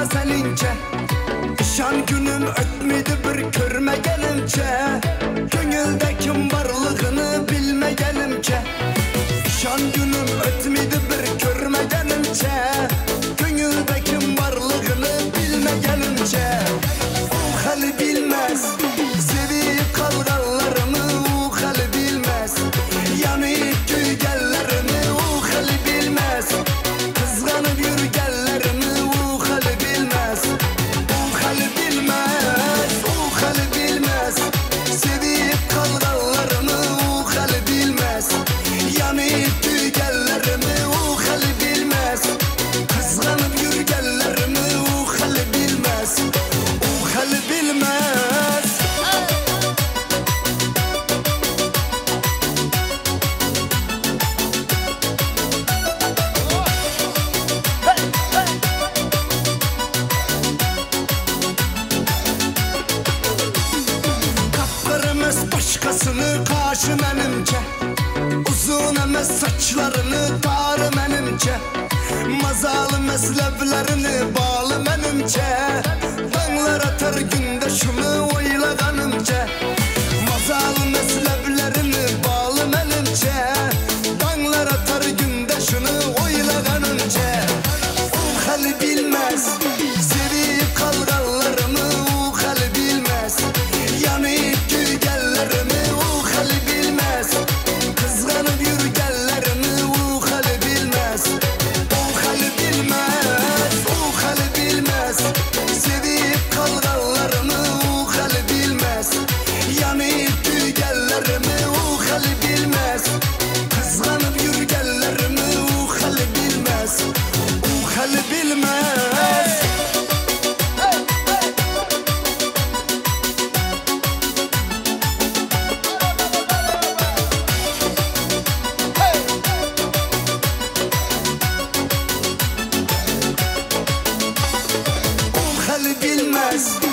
senince. Şan günüm ötmedi bir körmegelimce. Gönülde kim varlığını bilmegelimce. Şan günüm ötmedi bir körmegelimce. Gönülde kim varlığını bilmegelimce. O hali bilmez sevip kalganlarımı, o hali bilmez yanıp gülgellerimi, o hali bilmez kızganıp yürgellerimi, o hali bilmez. O hali bilmez, o hali bilmez sevip kalganlarımı, o hali bilmez yanıp gülgellerimi, o hali bilmez kızganıp yürgellerimi, o hali bilmez. O hali bilmez. Başkasını karşı menimce, uzun emes saçlarını tarı menimce, mazalı meslevlerini bağlı menimce, dağlar atar gündeşimi oylaganımca, mazalı meslevlerini bağlı menimce, dağlar atar gündeşini oylaganımca. O hali bilmez sevip kalganlarımı, o hali bilmez yanıp gülgellerimi, o hali bilmez kızganıp yürgellerimi, o hali bilmez. O hali bilmez, o hali bilmez sevip kalganlarımı, o hali bilmez yanıp gülgellerimi, o hali bilmez kızganıp yürgellerimi, o hali bilmez. O hali bilmez. O hali bilmez.